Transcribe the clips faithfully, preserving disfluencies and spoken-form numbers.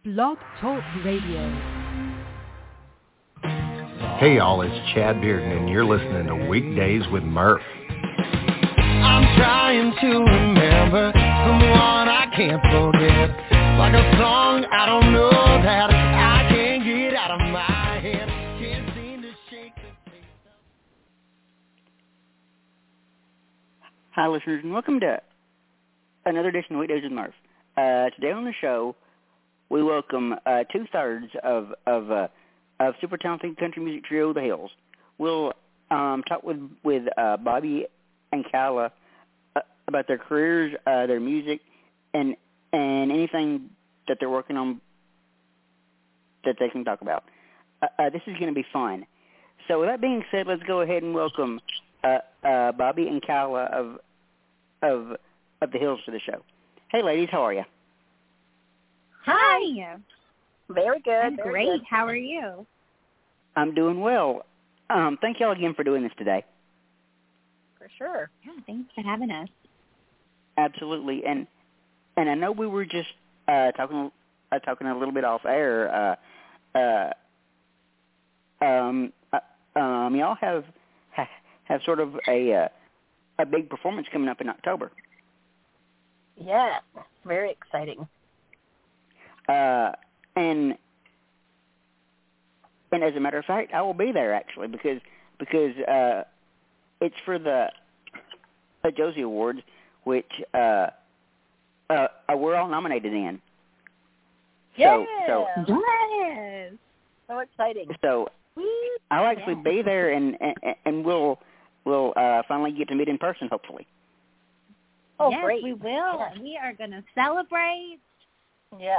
Blog Talk Radio. Hey y'all, it's Chad Bearden and you're listening to Weekdays with Murph. I'm trying to remember someone I can't forget. Like a song I don't know that I can't get out of my head. Can't seem to shake the taste of... Hi listeners and welcome to another edition of Weekdays with Murph. Uh, today on the show, we welcome uh, two-thirds of of, uh, of super talented country music trio, The Hills. We'll um, talk with with uh, Bobby and Kyla uh, about their careers, uh, their music, and and anything that they're working on that they can talk about. Uh, uh, this is going to be fun. So with that being said, let's go ahead and welcome uh, uh, Bobby and Kyla of of of The Hills to the show. Hey, ladies, how are you? Hi. Very good. I'm very great. Good. How are you? I'm doing well. Um, thank y'all again for doing this today. For sure. Yeah, thanks for having us. Absolutely. And and I know we were just uh, talking uh, talking a little bit off air. Uh, uh, um, uh, um, y'all have ha, have sort of a uh, a big performance coming up in October. Yeah, very exciting. Uh, and and as a matter of fact, I will be there actually because because uh, it's for the uh, Josie Awards, which uh, uh, we're all nominated in. Yeah. So, so yes. So exciting. So I'll actually yeah. be there, and and, and we'll we'll uh, finally get to meet in person, hopefully. Oh, yes, great. we will. Yeah. We are going to celebrate. Yeah.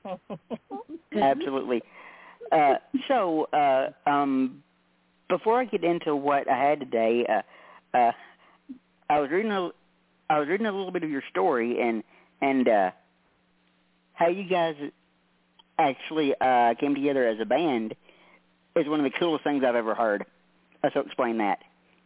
Absolutely. Uh, so, uh, um, before I get into what I had today, uh, uh, I was reading a, I was reading a little bit of your story and and uh, how you guys actually uh, came together as a band is one of the coolest things I've ever heard. Uh, so, explain that.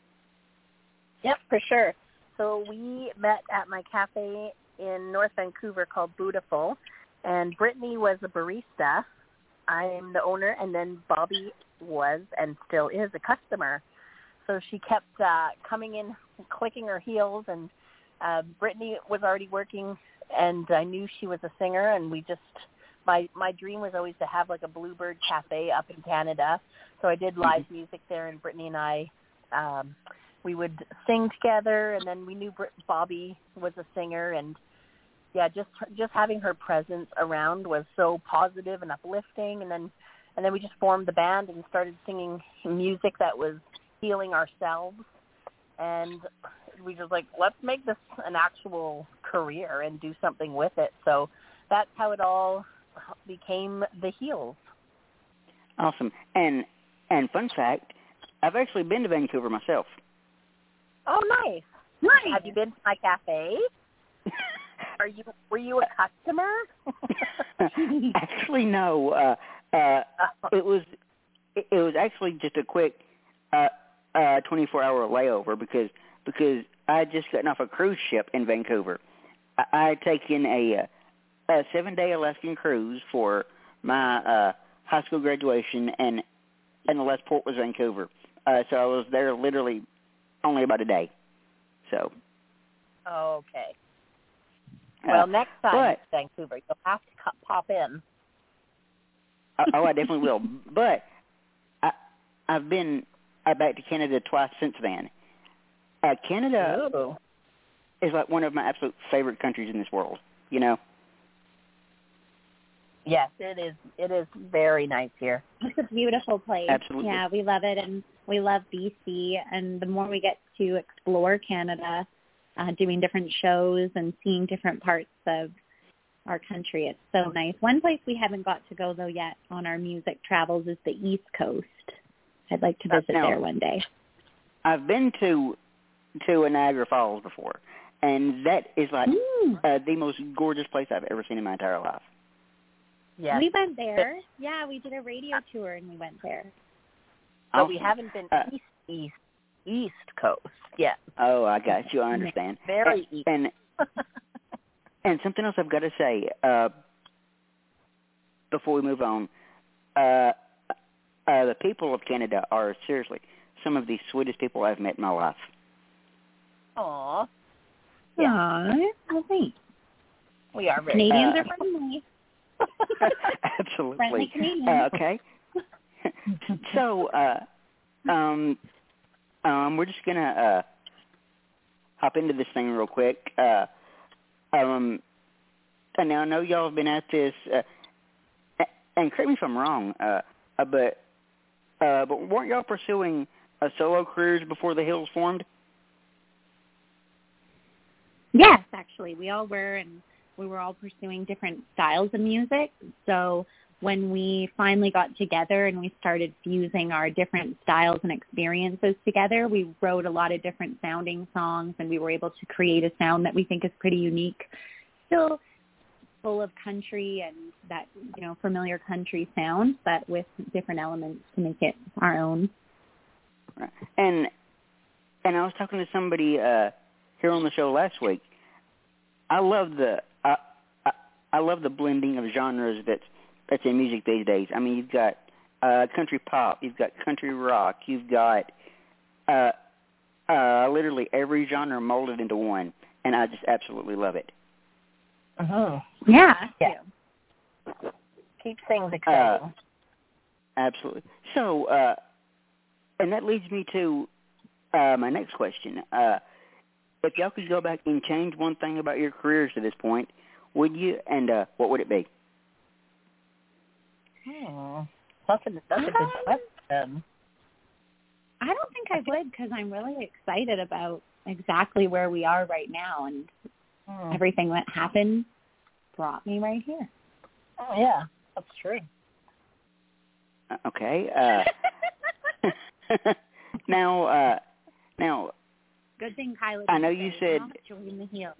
Yep, for sure. So we met at my cafe in North Vancouver called Beautiful. And Brittany was a barista. I'm the owner, and then Bobby was and still is a customer. So she kept uh, coming in, clicking her heels, and uh, Brittany was already working, and I knew she was a singer, and we just, my, my dream was always to have like a Bluebird Cafe up in Canada. So I did live music there, and Brittany and I, um, we would sing together, and then we knew Brit- Bobby was a singer, and yeah, just just having her presence around was so positive and uplifting, and then and then we just formed the band and started singing music that was healing ourselves, and we just like, let's make this an actual career and do something with it. So that's how it all became The Heels. Awesome. And and fun fact, I've actually been to Vancouver myself. Oh, nice. Nice. Have you been to my cafe? Are you were you a customer? Actually, no. Uh, uh, it was it, it was actually just a quick uh, uh, twenty-four hour layover because because I had just gotten off a cruise ship in Vancouver. I, I had taken a, a seven day Alaskan cruise for my uh, high school graduation, and and the last port was Vancouver. Uh, so I was there literally only about a day. So. Okay. Well, Uh, next time but, Vancouver, you'll have to co- pop in. uh, oh, I definitely will. But I, I've been uh, back to Canada twice since then. Uh, Canada Ooh. is like one of my absolute favorite countries in this world. You know. Yes, it is. It is very nice here. It's a beautiful place. Absolutely. Yeah, we love it, and we love B C, and the more we get to explore Canada, Uh, doing different shows and seeing different parts of our country. It's so nice. One place we haven't got to go, though, yet on our music travels is the East Coast. I'd like to visit now, there one day. I've been to to Niagara Falls before, and that is like Mm. uh, the most gorgeous place I've ever seen in my entire life. Yes. We went there. Yeah, we did a radio tour, and we went there. But Awesome. we haven't been Uh, east, east, east coast yet. Oh, I got you. I understand. Very and, east. And, and something else I've got to say. Uh, before we move on, uh, uh, the people of Canada are seriously some of the sweetest people I've met in my life. Aw. Yeah. Aww, well, thanks. We are very Canadians uh, are friendly. Absolutely. Friendly Canadians. Uh, okay. so, uh, um, um, we're just gonna uh, hop into this thing real quick. Uh, um, and now I know y'all have been at this, uh, and correct me if I'm wrong, uh, uh, but uh, but weren't y'all pursuing a solo careers before the Hills formed? Yes, actually, we all were, and we were all pursuing different styles of music. So when we finally got together and we started fusing our different styles and experiences together, we wrote a lot of different sounding songs, and we were able to create a sound that we think is pretty unique, still full of country and that, you know, familiar country sound, but with different elements to make it our own. And and I was talking to somebody uh, here on the show last week. I love the I, I, I love the blending of genres that's that's in music these days. I mean, you've got uh, country pop, you've got country rock, you've got uh, uh, literally every genre molded into one, and I just absolutely love it. Uh-huh. Yeah. Yeah. Keep things exciting. Uh, absolutely. So, uh, and that leads me to uh, my next question. Uh, if y'all could go back and change one thing about your careers to this point, would you? And uh, what would it be? Hmm. That's a, that's a good question. I don't think I would, because I'm really excited about exactly where we are right now, and Hmm. everything that happened brought me right here. Oh, yeah, that's true. Uh, okay. Uh, now, uh, now, Good thing Kyla I know didn't you say, said. "Not join the Hills."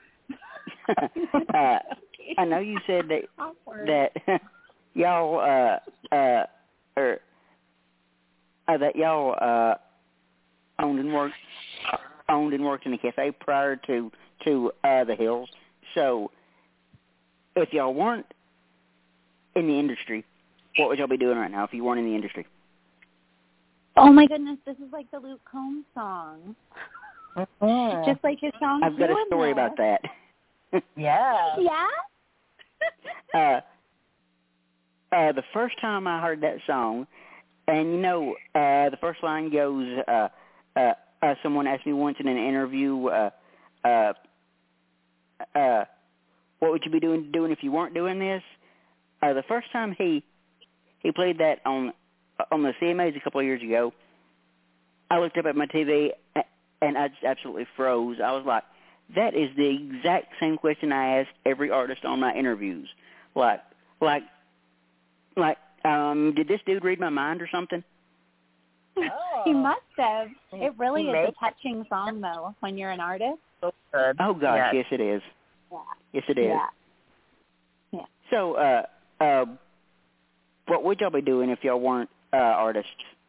uh, I know you said that Awkward. that y'all uh, uh, or uh, that y'all uh, owned and worked owned and worked in a cafe prior to to uh, the Hills. So, if y'all weren't in the industry, what would y'all be doing right now if you weren't in the industry? Oh my goodness, this is like the Luke Combs song. Mm-hmm. Just like his song. I've got a story about that. Yeah. Yeah? uh, uh, the first time I heard that song, and you know, uh, the first line goes, uh, uh, uh, someone asked me once in an interview, uh, uh, uh, what would you be doing doing if you weren't doing this? Uh, the first time he he played that on on the C M As a couple of years ago, I looked up at my T V and I just absolutely froze. I was like, that is the exact same question I ask every artist on my interviews. Like, like, like, um, did this dude read my mind or something? Oh. He must have. It really He is may. a touching song, though, when you're an artist. So good. Oh, gosh, Yeah. yes, it is. Yeah. Yes, it is. Yeah. Yeah. So, uh, uh, what would y'all be doing if y'all weren't uh, artists?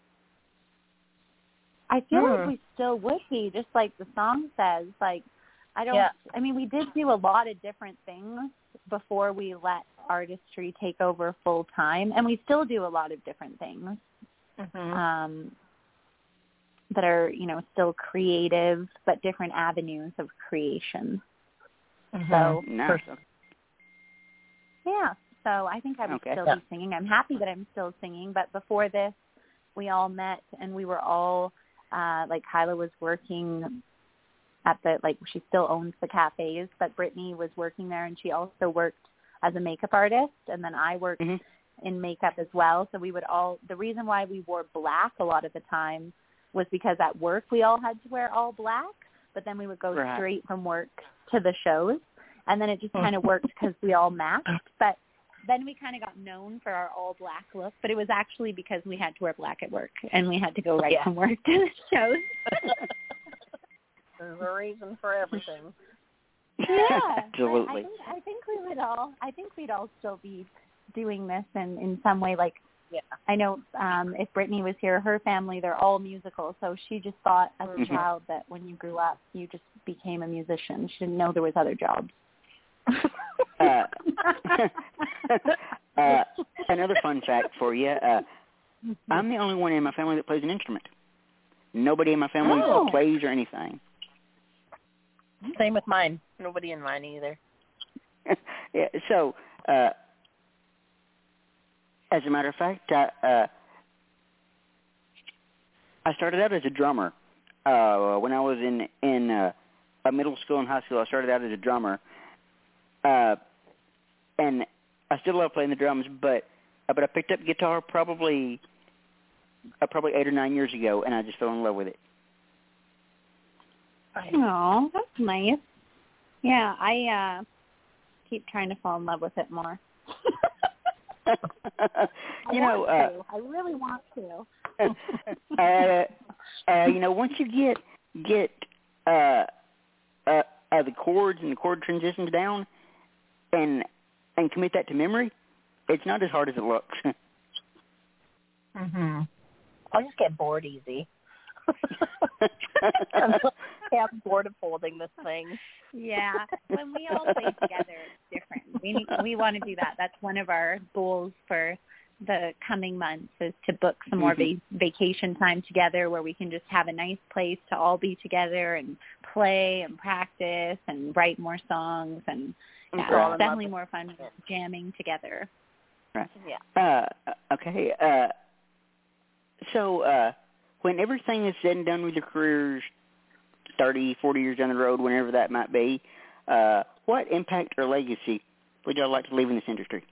I feel Hmm. like we still would be, just like the song says. Like, I don't, Yeah. I mean, we did do a lot of different things before we let artistry take over full time, and we still do a lot of different things Mm-hmm. um, that are, you know, still creative, but different avenues of creation. Mm-hmm. So, Nice. yeah, so I think I would Okay. still Yeah. be singing. I'm happy that I'm still singing, but before this, we all met, and we were all, uh, like, Kyla was working at the, like, she still owns the cafes, but Brittany was working there, and she also worked as a makeup artist, and then I worked Mm-hmm. in makeup as well. So we would all, the reason why we wore black a lot of the time was because at work we all had to wear all black, but then we would go Right. straight from work to the shows, and then it just kind of worked because we all matched. But then we kind of got known for our all black look, but it was actually because we had to wear black at work, and we had to go right Yeah. from work to the shows. There's a reason for everything. Yeah, Absolutely. I, I think I think we would all. I think we'd all still be doing this in in some way. Like, Yeah. I know um, if Brittany was here, her family, they're all musical, so she just thought as a Mhm. child that when you grew up, you just became a musician. She didn't know there was other jobs. uh, uh, another fun fact for you. Uh, I'm the only one in my family that plays an instrument. Nobody in my family Oh. plays or anything. Same with mine. Nobody in mine either. Yeah, so, uh, as a matter of fact, I, uh, I started out as a drummer. Uh, when I was in in uh, a middle school and high school, I started out as a drummer. Uh, and I still love playing the drums, but uh, but I picked up guitar probably uh, probably eight or nine years ago, and I just fell in love with it. Oh, that's nice. Yeah, I uh, keep trying to fall in love with it more. you know, uh, I really want to. uh, uh, you know, once you get get uh, uh, uh, the chords and the chord transitions down, and and commit that to memory, it's not as hard as it looks. Mhm. I'll just get bored easy. I'm bored of holding this thing. Yeah, when we all play together, it's different. We we want to do that. That's one of our goals for the coming months is to book some more Mm-hmm. va- vacation time together where we can just have a nice place to all be together and play and practice and write more songs. And yeah, We're all it's in definitely love more fun jamming together. Right. Yeah. Uh, okay. Uh, so uh, when everything is said and done with your careers, thirty, forty years down the road, whenever that might be, uh, what impact or legacy would y'all like to leave in this industry?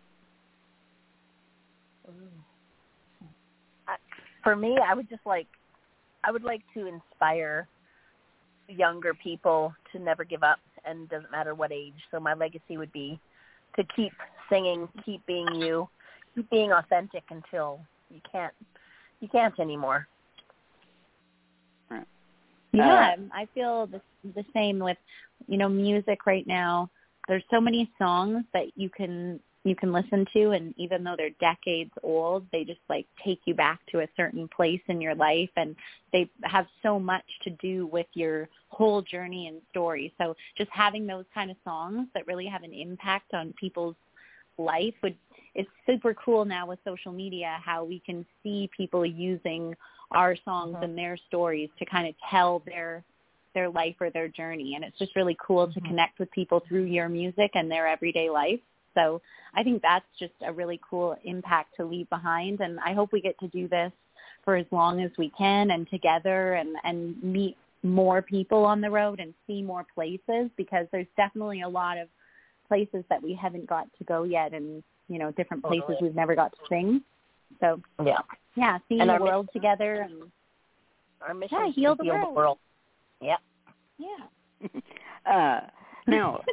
I, for me, I would just like, I would like to inspire younger people to never give up, and it doesn't matter what age. So my legacy would be to keep singing, keep being you, keep being authentic until you can't, you can't anymore. Right. Yeah, Uh, I feel the, the same with, you know, music right now. There's so many songs that you can you can listen to, and even though they're decades old, they just like take you back to a certain place in your life, and they have so much to do with your whole journey and story. So just having those kind of songs that really have an impact on people's life would is super cool now with social media, how we can see people using our songs Mm-hmm. and their stories to kind of tell their their life or their journey. And it's just really cool Mm-hmm. to connect with people through your music and their everyday life. So I think that's just a really cool impact to leave behind. And I hope we get to do this for as long as we can and together and, and meet more people on the road and see more places, because there's definitely a lot of places that we haven't got to go yet, and, you know, different places Totally. we've never got to sing. So, Yeah. yeah, seeing And the our world together and, Our mission yeah, is heal, to the, heal world. the world. Yeah. Yeah. uh, now,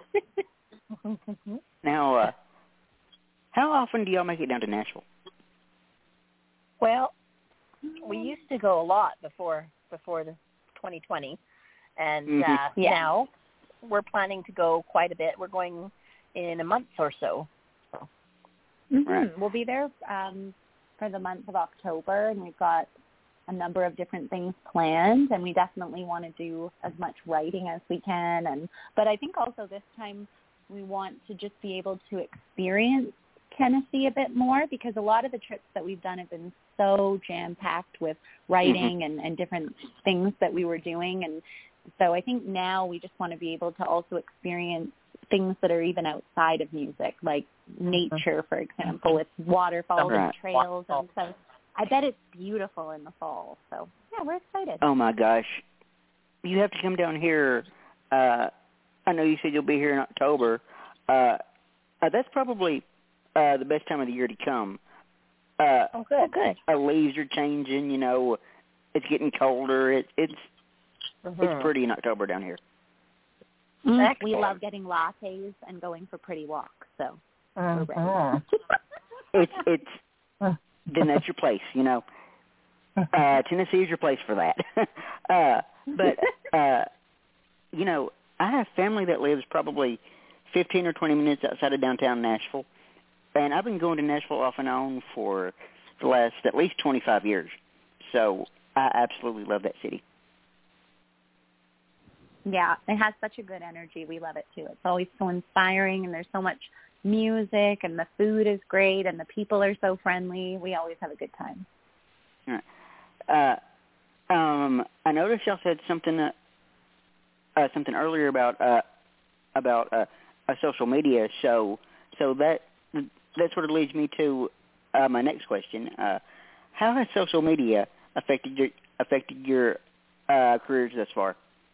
now, uh, how often do y'all make it down to Nashville? Well, we used to go a lot before before the twenty twenty, and Mhm. uh, Yeah. now we're planning to go quite a bit. We're going in a month or so. Mm-hmm. Right. We'll be there um, for the month of October, and we've got a number of different things planned, and we definitely want to do as much writing as we can. And but I think also this time we want to just be able to experience Tennessee a bit more, because a lot of the trips that we've done have been so jam-packed with writing and, and different things that we were doing. And so I think now we just want to be able to also experience things that are even outside of music, like nature, for example, with waterfalls Right. and trails. And so I bet it's beautiful in the fall. So, yeah, we're excited. Oh, my gosh. You have to come down here. Uh, I know you said you'll be here in October. Uh, uh, that's probably uh, the best time of the year to come. Uh, Oh, good. good. uh, leaves are changing, you know. It's getting colder. It, it's Mhm. it's pretty in October down here. Mm, we Excellent. love getting lattes and going for pretty walks. So we're ready. Mhm. It's it's then that's your place, you know. Uh, Tennessee is your place for that. uh, but uh, you know, I have family that lives probably fifteen or twenty minutes outside of downtown Nashville, and I've been going to Nashville off and on for the last at least twenty-five years. So I absolutely love that city. Yeah, it has such a good energy. We love it too. It's always so inspiring, and there's so much music, and the food is great, and the people are so friendly. We always have a good time. Uh, um, I noticed y'all said something uh, uh, something earlier about uh, about uh, uh, social media. So so that that sort of leads me to uh, my next question. Uh, how has social media affected your affected your uh, careers thus far?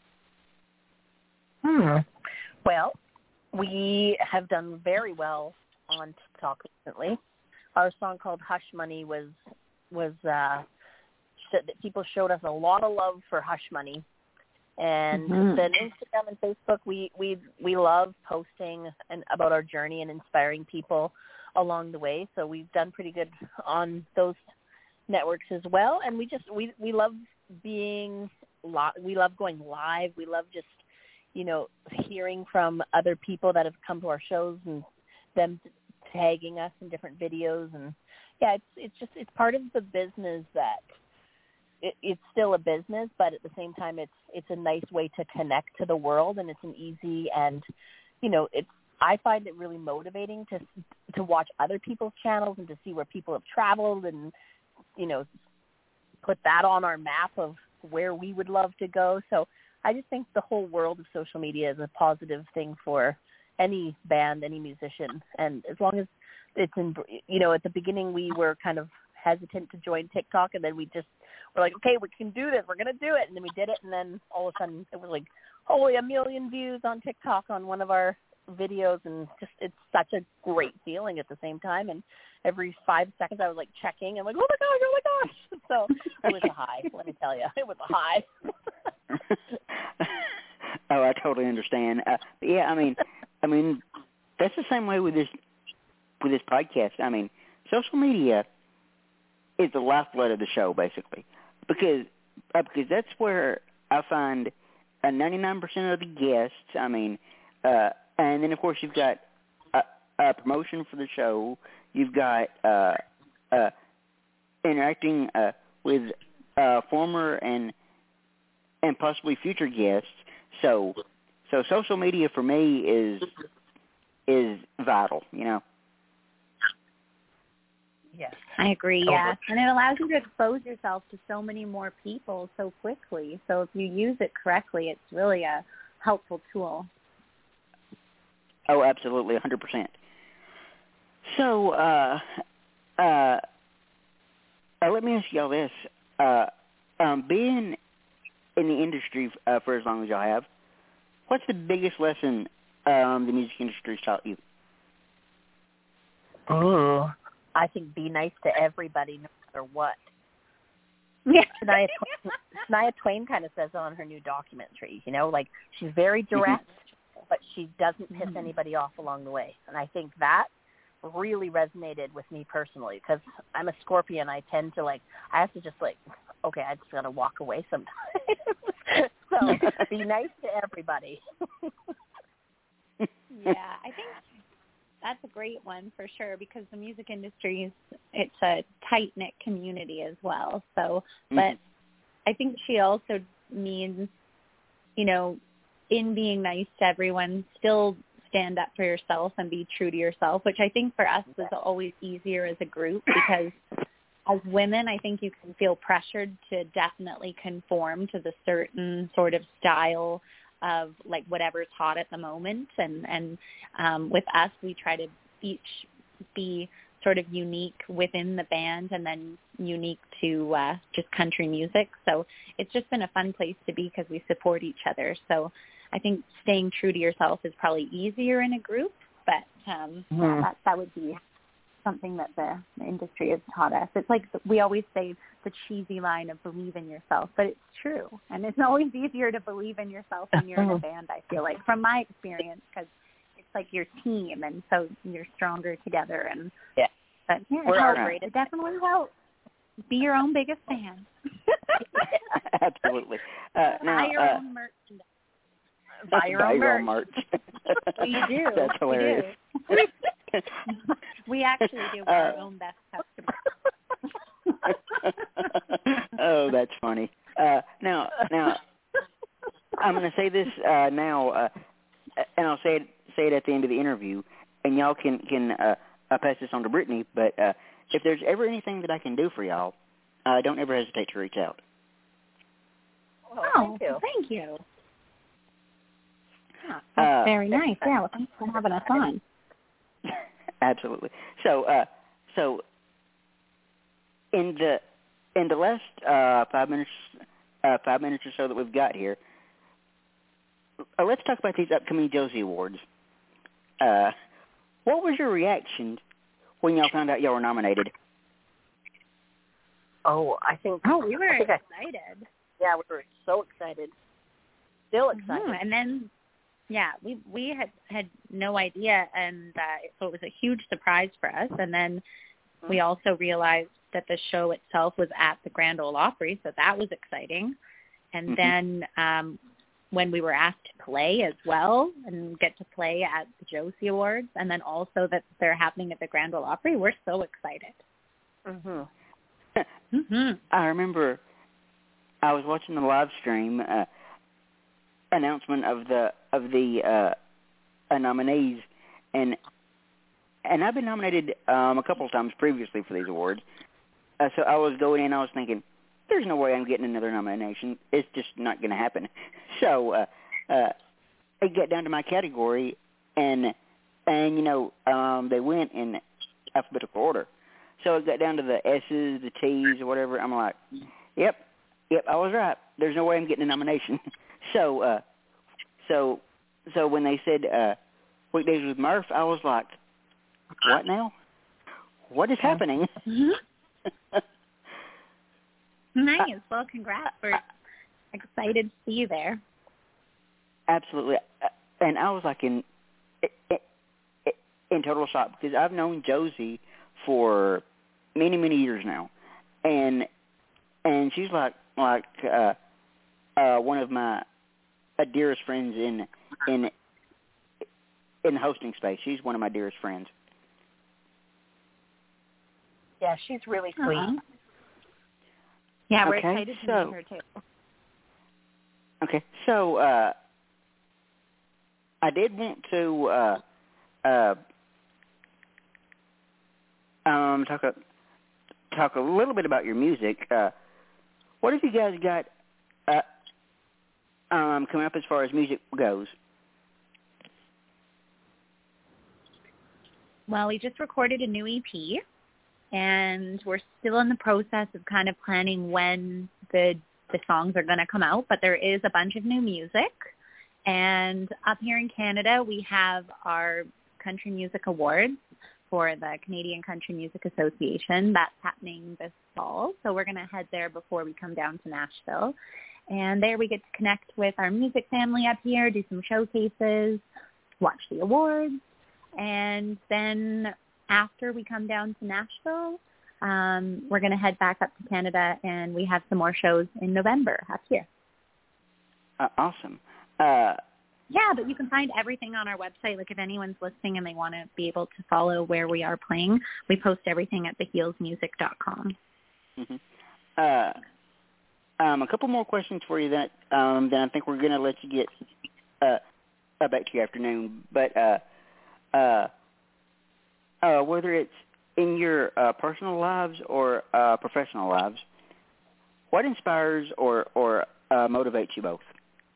Hmm. Well, we have done very well on TikTok recently. Our song called Hush Money was was uh, that people showed us a lot of love for Hush Money. And mm-hmm. then Instagram and Facebook, we we we love posting and about our journey and inspiring people along the way. So we've done pretty good on those networks as well. And we just we we love being li- we love going live. We love just you know hearing from other people that have come to our shows and them tagging us in different videos. And yeah, it's it's just it's part of the business that. It, it's still a business, but at the same time, it's it's a nice way to connect to the world, and it's an easy and, you know, it's I find it really motivating to to watch other people's channels and to see where people have traveled and, you know, put that on our map of where we would love to go. So I just think the whole world of social media is a positive thing for any band, any musician, and as long as it's in, you know, at the beginning we were kind of hesitant to join TikTok, and then we just were like, okay, we can do this. We're going to do it. And then we did it, and then all of a sudden it was like, holy, a million views on TikTok on one of our videos, and just it's such a great feeling at the same time. And every five seconds I was like checking. I'm like, oh, my gosh, oh, my gosh. So it was a high, let me tell you. It was a high. Oh, I totally understand. Uh, but yeah, I mean, I mean, that's the same way with this with this podcast. I mean, social media is the lifeblood of the show, basically, because uh, because that's where I find uh, ninety-nine percent of the guests. I mean, uh, and then of course you've got a, a promotion for the show. You've got uh, uh, interacting uh, with uh, former and and possibly future guests. So, so social media for me is is vital. You know. Yes. I agree, yeah. And it allows you to expose yourself to so many more people so quickly. So if you use it correctly, it's really a helpful tool. Oh, absolutely, one hundred percent. So, uh, uh, uh, let me ask y'all this. Uh, um, being in the industry uh, for as long as y'all have, what's the biggest lesson um, the music industry has taught you? Oh. I think be nice to everybody no matter what. Yeah. Shania Twain, Shania Twain kind of says on her new documentary, you know, like she's very direct, mm-hmm. but she doesn't piss mm-hmm. anybody off along the way. And I think that really resonated with me personally because I'm a Scorpion. I tend to like, I have to just like, okay, I just got to walk away sometimes. So be nice to everybody. Yeah, I think that's a great one for sure because the music industry is it's a tight-knit community as well. So, but mm-hmm. I think she also means, you know, in being nice to everyone, still stand up for yourself and be true to yourself, which I think for us is always easier as a group because as women, I think you can feel pressured to definitely conform to the certain sort of style of like whatever's hot at the moment. And, and um, with us, we try to each be sort of unique within the band and then unique to uh, just country music. So it's just been a fun place to be because we support each other. So I think staying true to yourself is probably easier in a group, but um, mm-hmm. yeah, that, that would be something that the, the industry has taught us. It's like we always say the cheesy line of believe in yourself, but it's true. And it's always easier to believe in yourself when you're in a band, I feel like, from my experience, because it's like your team, and so you're stronger together. And yeah, but yeah, We're it, helps. It definitely helps. Be your own biggest fan. Absolutely. Uh, now, Buy your uh, own merchandise. Buy your, buy own, your merch. own merch. We do. That's hilarious. We, do. We actually do uh, our own best customers. Oh, that's funny. Uh, now, now, I'm going to say this uh, now, uh, and I'll say it, say it at the end of the interview, and and y'all can can uh, uh, pass this on to Brittany. But uh, if there's ever anything that I can do for y'all, uh, don't ever hesitate to reach out. Oh, Oh, thank you. thank you. Yeah, that's Uh, very nice. Yeah, well, thanks for having us on. Absolutely. So, uh, so in the in the last uh, five minutes, uh, five minutes or so that we've got here, uh, let's talk about these upcoming Josie Awards. Uh, what was your reaction when y'all found out y'all were nominated? Oh, I think. Oh, we were I think I, excited. yeah, we were so excited. Still excited. Mm-hmm. And then, yeah, we we had had no idea, and uh, so it was a huge surprise for us. And then we also realized that the show itself was at the Grand Ole Opry, so that was exciting. And Mm-hmm. then um, when we were asked to play as well and get to play at the Josie Awards, and then also that they're happening at the Grand Ole Opry, we're so excited. Mhm. Mm-hmm. I remember I was watching the live stream uh, announcement of the of the uh, uh, nominees, and and I've been nominated um, a couple of times previously for these awards. Uh, so I was going in, I was thinking, there's no way I'm getting another nomination. It's just not going to happen. So uh, uh, I got down to my category, and and you know um, they went in alphabetical order. So it got down to the S's, the T's, or whatever. I'm like, yep, yep, I was right. There's no way I'm getting a nomination. so, uh, so, so when they said uh, Weekdays with Murph, I was like, what now? What is happening? Mm-hmm. Nice. Well, congrats. We're excited to see you there. Absolutely. And I was like in in total shock because I've known Josie for many, many years now, and and she's like like uh, uh, one of my uh, dearest friends in in in the hosting space. She's one of my dearest friends. Yeah, she's really sweet. Uh-huh. Yeah, we're Okay, excited to so- meet her too. Okay, so uh, I did want to uh, uh, um, talk a, talk a little bit about your music. Uh, what have you guys got uh, um, coming up as far as music goes? Well, we just recorded a new E P, and we're still in the process of kind of planning when the the songs are going to come out, but there is a bunch of new music. And up here in Canada, we have our Country Music Awards for the Canadian Country Music Association. That's happening this fall, so we're going to head there before we come down to Nashville. And there we get to connect with our music family up here, do some showcases, watch the awards, and then after we come down to Nashville, um, we're going to head back up to Canada, and we have some more shows in November up here. Uh, awesome. Uh, yeah, but you can find everything on our website. Like if anyone's listening and they want to be able to follow where we are playing, we post everything at the heels music dot com. mm-hmm. uh, um, a couple more questions for you that um, then I think we're going to let you get uh, uh, back to your afternoon. But uh, uh, uh, whether it's in your uh, personal lives or uh, professional lives, what inspires or, or uh, motivates you both?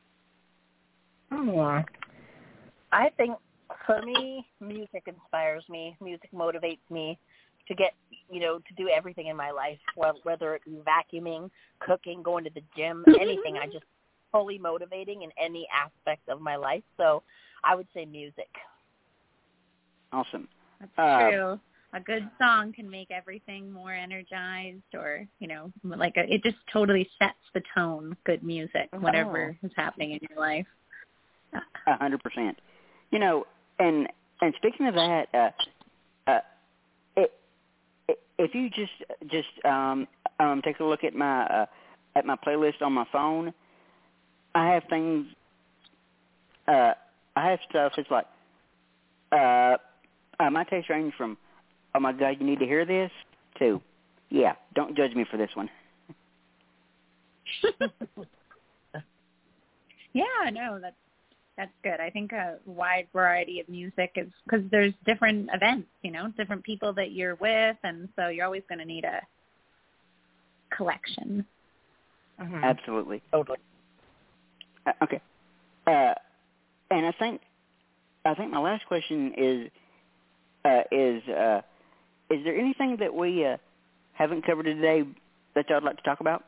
Yeah. I think for me, music inspires me. Music motivates me to get, you know, to do everything in my life, whether it be vacuuming, cooking, going to the gym, anything. I just fully motivating in any aspect of my life. So I would say music. Awesome. That's uh, true. A good song can make everything more energized, or, you know, like a, it just totally sets the tone, good music, whatever Oh. is happening in your life. A hundred percent. You know, and and speaking of that, uh, uh, it, it, if you just just um, um, take a look at my uh, at my playlist on my phone, I have things. Uh, I have stuff. It's like uh, uh, my taste range from, oh my God, you need to hear this, to, yeah, don't judge me for this one. Yeah, no, that's That's good. I think a wide variety of music is because there's different events, you know, different people that you're with, and so you're always going to need a collection. Mm-hmm. Absolutely. Totally. Uh, okay. Uh, and I think I think my last question is uh, is uh, is there anything that we uh, haven't covered today that y'all would like to talk about?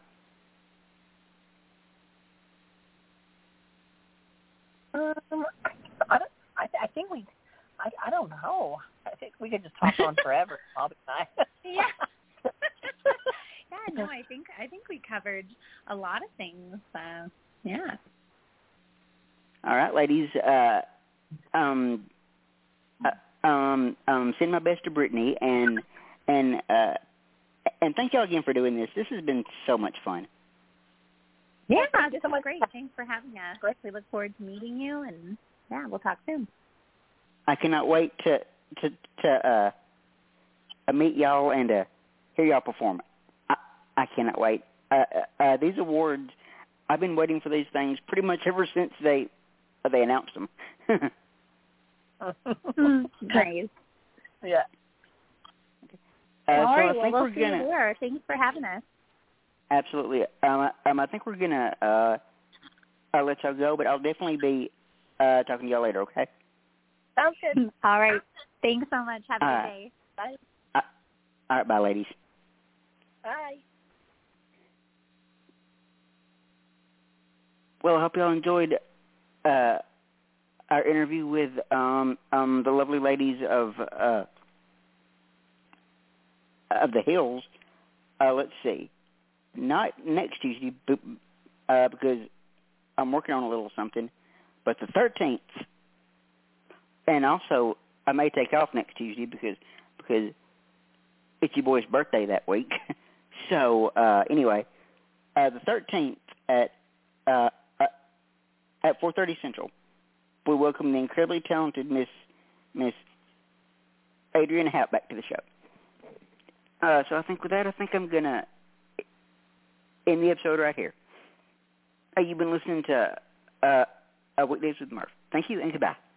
Um, I, don't, I, I think we, I, I don't know. I think we could just talk on forever. I'll be nice. Yeah. yeah. No, I think I think we covered a lot of things. Uh, yeah. All right, ladies. Uh, um, uh, um, um, send my best to Brittany, and and uh, and thank y'all again for doing this. This has been so much fun. Yeah, this is great. Thanks for having us. We look forward to meeting you, and yeah, we'll talk soon. I cannot wait to to to uh, uh, meet y'all and uh, hear y'all perform. I, I cannot wait. Uh, uh, these awards, I've been waiting for these things pretty much ever since they uh, they announced them. Nice. Yeah. Uh, All so right, I well, think we'll we're see gonna you there. Thanks for having us. absolutely. Um, um, I think we're gonna uh, uh, let y'all go, but I'll definitely be uh, talking to y'all later. Okay. Sounds good. All right. Thanks so much. Have a All good right. day. Bye. Uh, all right, bye, ladies. Bye. Well, I hope y'all enjoyed uh, our interview with um, um, the lovely ladies of uh, of the Hills. Uh, let's see, not next Tuesday, but, uh, because I'm working on a little something, but the thirteenth, and also I may take off next Tuesday because because it's your boy's birthday that week. So uh, anyway, uh, the thirteenth at uh, uh, at four thirty Central, we welcome the incredibly talented Miss Miss Adrienne Happ back to the show. Uh, so I think with that, I think I'm gonna end the episode right here. Uh, you've been listening to uh, uh, Weekdays with Murph. Thank you and goodbye.